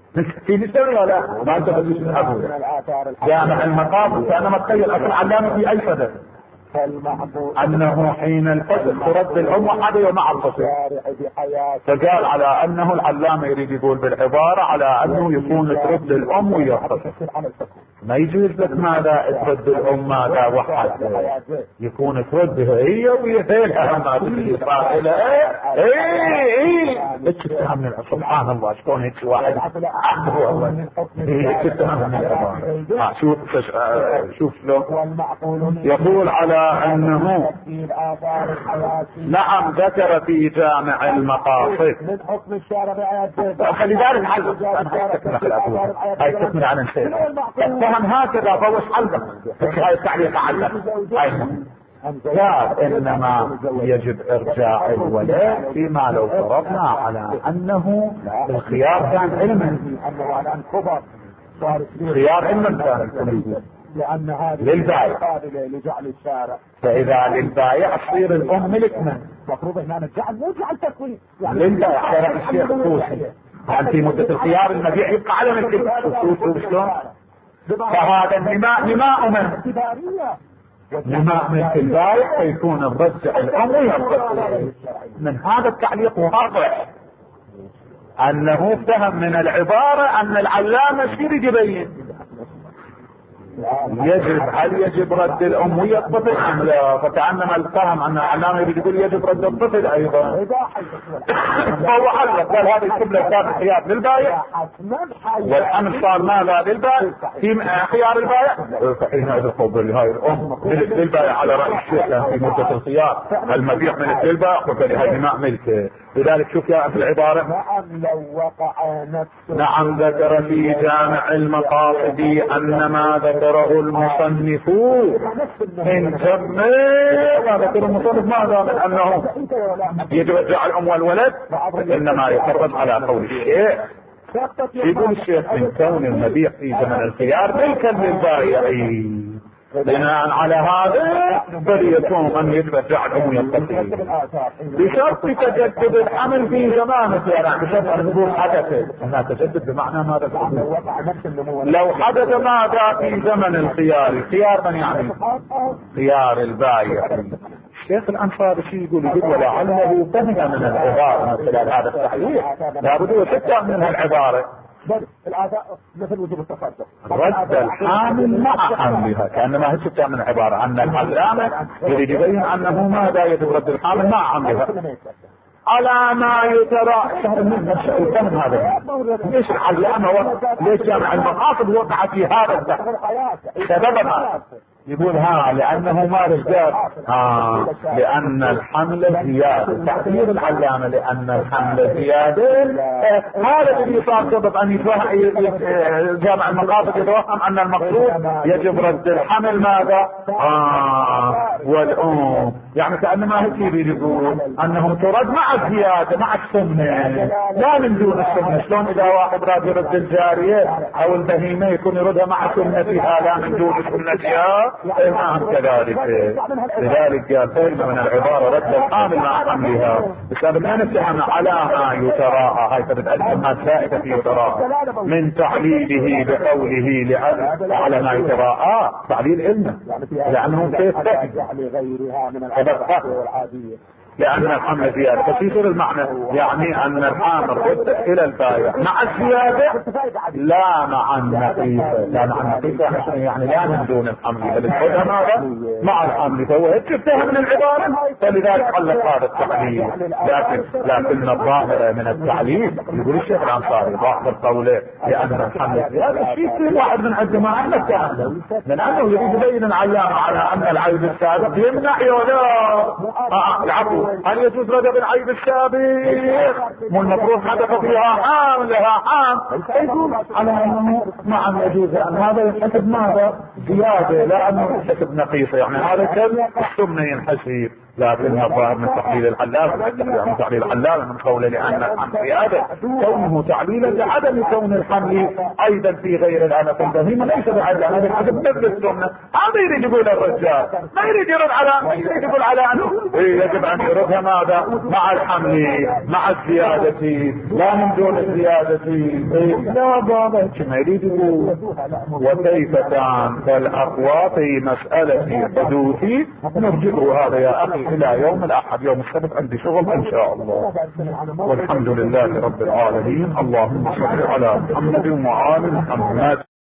في مثال ولا ما انت بتسمعه جامع المقاصد. فانا متخيل اصل العلامه في اي صدد انه حين الفصل ترد الام وحده مع الفصل، فقال على انه العلامه يريد يقول بالعباره على انه يكون ترد الام ويفصل. ما يجوز لك ماذا ترد الام ماذا وحد، يكون تردها هي ويهيلها ما تجي فاعله. ايه ايه اتفهم من سبحان الله شلون هيك واحد والله اتفهم من العباره. شوف شوف شلون يقول على انه نعم ذكر في جامع المقاصد. فلذلك حل هاي تكمل عن الشيء اتهم هكذا فوش حلقه هاي التعليق علق قال انما يجب ارجاع الولد فيما لو فرضنا على انه الخيار كان علما، خيار علما كان لأن هذه للبائع قابلة لجعل الشارع، فإذا للبائع تصير الأم ملك من؟ مفروض هنا نجعل مو جعل تكوين يعني للبائع شرع الشيخ الطوسي يعني في مدة الخيار المبيع يبقى على ملك الطوسي شلون؟ فهذا النماء نماء من؟ نماء ملك البائع فيكون الرجع الأم ويرجع. من هذا التعليق واضح أنه فهم من العبارة أن العلامة يصير يبين يجب هل يجب رد الام ويا الطفل ام لا، فكأنما الفهم ان العلامه يقول يجب رد الطفل ايضا. فهو علق قال هذه القبله كانت خيار للبائع والحمل صار ماذا للبائع في خيار البائع، فحينئذ القبل هاي الام ملك للبائع على راي الشيخ في مده الخيار المبيع ملك للبائع وبالتالي هاي ملك. لذلك شوف يا في العباره نعم لو وقع نفسه نعم ذكر في جامع المقاصد ان ما ذكره المصنف من جمع ما ذكر المصنف ماذا من انه يجب ارجاع الام والولد انما يترد على قول الشيخ. يقول الشيخ من كون المبيع في زمن الخيار ملكا للبائع بناء على هذا فليكون من يتبع الام يستطيع بشرط تجدد الحمل في زمان الخيار، بشرط ان نقول حدث هنا تجدد بمعنى ماذا لو حدث ماذا في زمن الخيار. خيار من يعني خيار البائع. الشيخ الانصاري شيء يقول يقول ولعله فهم من العباره من خلال هذا التحليل لابد يتبع منها العباره مثل وجوب التصدق رد الحامل مع حملها، كانما هي تبدا من عباره ان العلامه يريد يبين انه ماذا يجب رد الحامل مع حملها على ما يترى شهر من الفهم. هذا ليش العلامه ليش جامع المقاصد وقع في هذا البحث سببها يقول ها لانه ما رجال ها لان الحمل زياده تعبير العلامه لان الحمل زياده هذا الذي صار سبب ان يتوهم جامع المقاصد يتوهم ان المقصود يجب رد الحمل ماذا اه والام يعني كانما هيك يقول انه ترد مع الزياده مع السنه لا من دون السنه. شلون اذا واحد راد يرد الجاريه او البهيمه يكون يردها مع سنتها لا من دون سنتها نعم كذلك. لذلك قال فهم من العبارة رد الحامل مع حملها بسبب ان اتهم على ما يتراءى هاي تبدأ زائدة في يتراءى من تعليله بقوله على ما يتراءى تعليل علمه لانه كيف لأن الحمل زيادة فتصير المعنى يعني أن الحامل رد إلى البائع مع الزيادة لا مع النقيصة لا مع النقيصة يعني لا من دون الحمل بل الحمل ماذا مع الحمل فهو اتفه من العبارة فلذلك علق هذا التعليل. لكن لكن الظاهرة من التعليل يقول الشيخ الأنصاري ظاهر قوله لأن الحمل زيادة في واحد من عندما أن التعليل من أنه يريد يبين العلامة على أن العيب السابق يمنع ولا العفو هل يجوز رد بالعيب السابق مو المفروض حدث فيها حام لها حام يقول على انه نعم يجوز ان هذا ينحسب ماذا زياده لا انه ينحسب نقيصه يعني هذا كم السمنه ينحسب لكنها ظاهر من تحليل العلامة من تحليل العلامة من قوله لأن الحمل زيادة كونه تعليلا لعدم كون الحمل أيضا في غير الأنف البهيمة ليس بعلامة هذا حسب نفس السنة. هذا يريد يقول الرجال ما يريد يرد على ما يريد يقول على أنه يجب أن يردها ماذا مع الحمل مع الزيادة لا من دون الزيادة. لا بابا ما يريد يقول وكيف كان فالأقوى في مسألة حدوثي نرجعه هذا يا أخي إلى يوم الأحد. يوم السبت عندي شغل إن شاء الله. والحمد لله رب العالمين. اللهم صل على محمد وآل محمد.